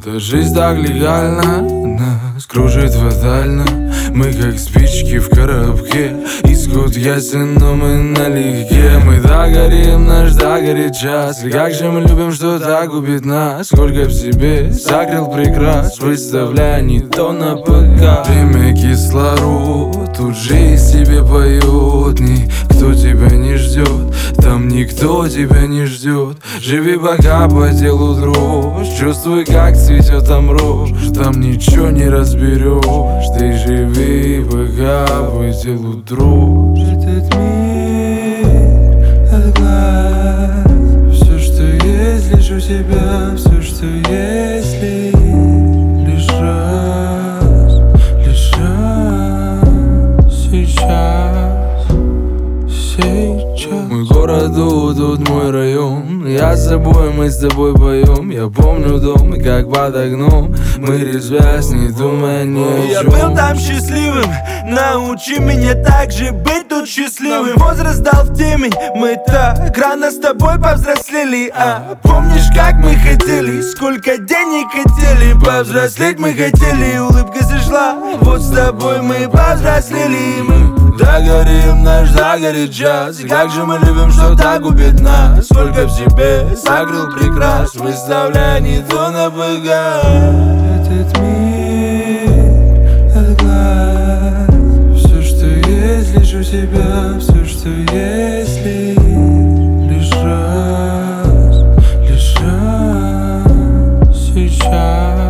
Эта жизнь так легально, нас кружит фатально. Мы как спички в коробке, исход ясен, но мы налегке. Мы догорим, наш догорит час. И как же мы любим, что так губит нас. Сколько в себе закрыл прекрас, выставляя не то на ПК. Время кислород, тут жизнь тебе поет. Никто тебя не ждет, там никто тебя не ждет. Живи пока по телу дрожь, чувствуй, как цветет там рожь. Там ничего не разберешь, ты живи пока по телу дрожь. Этот мир от глаз, все, что есть, лишь у тебя. Все, что есть, лишь раз сейчас. Мой город, тут мой район. Я с собой, мы с тобой поем. Я помню дом, и как под окном мы резвясь, не думая ни о чем. Я был там счастливым, научи меня так же быть тут счастливым. Возраст дал в темень, мы так рано с тобой повзрослели. Помнишь, как мы хотели, сколько денег хотели. Повзрослеть мы хотели, улыбка сошла. Вот с тобой мы повзрослели. Мы догорим, наш догорит час. И как же мы любим, что так губит нас. Сколько в себе закрыл прекрас, выставляя не то на ПК. Этот мир от глаз, все, что есть, лишь у тебя. Все, что есть, лишь раз сейчас.